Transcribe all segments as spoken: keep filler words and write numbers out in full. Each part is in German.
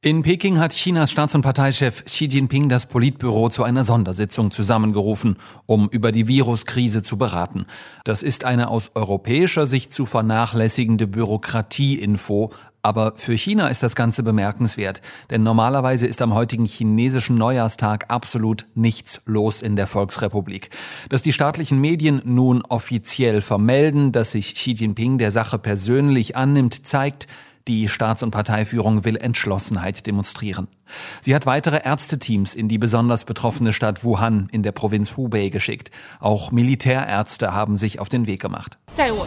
In Peking hat Chinas Staats- und Parteichef Xi Jinping das Politbüro zu einer Sondersitzung zusammengerufen, um über die Viruskrise zu beraten. Das ist eine aus europäischer Sicht zu vernachlässigende Bürokratie-Info. Aber für China ist das Ganze bemerkenswert, denn normalerweise ist am heutigen chinesischen Neujahrstag absolut nichts los in der Volksrepublik. Dass die staatlichen Medien nun offiziell vermelden, dass sich Xi Jinping der Sache persönlich annimmt, zeigt, die Staats- und Parteiführung will Entschlossenheit demonstrieren. Sie hat weitere Ärzteteams in die besonders betroffene Stadt Wuhan in der Provinz Hubei geschickt. Auch Militärärzte haben sich auf den Weg gemacht.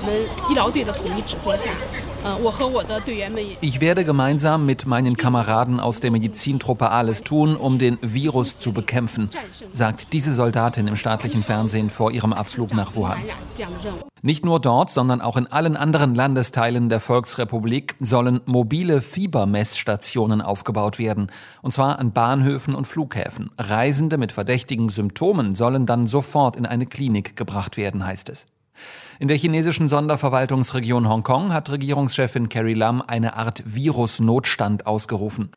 Ich werde gemeinsam mit meinen Kameraden aus der Medizintruppe alles tun, um den Virus zu bekämpfen, sagt diese Soldatin im staatlichen Fernsehen vor ihrem Abflug nach Wuhan. Nicht nur dort, sondern auch in allen anderen Landesteilen der Volksrepublik sollen mobile Fiebermessstationen aufgebaut werden. Und zwar an Bahnhöfen und Flughäfen. Reisende mit verdächtigen Symptomen sollen dann sofort in eine Klinik gebracht werden, heißt es. In der chinesischen Sonderverwaltungsregion Hongkong hat Regierungschefin Carrie Lam eine Art Virusnotstand ausgerufen.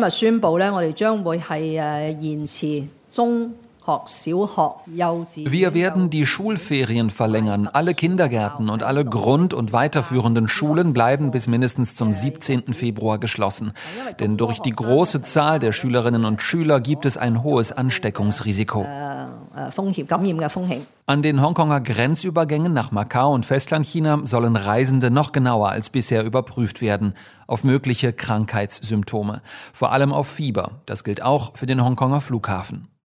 Wir werden die Schulferien verlängern. Alle Kindergärten und alle Grund- und weiterführenden Schulen bleiben bis mindestens zum siebzehnten Februar geschlossen. Denn durch die große Zahl der Schülerinnen und Schüler gibt es ein hohes Ansteckungsrisiko. An den Hongkonger Grenzübergängen nach Macau und Festlandchina sollen Reisende noch genauer als bisher überprüft werden auf mögliche Krankheitssymptome. Vor allem auf Fieber. Das gilt auch für den Hongkonger Flughafen.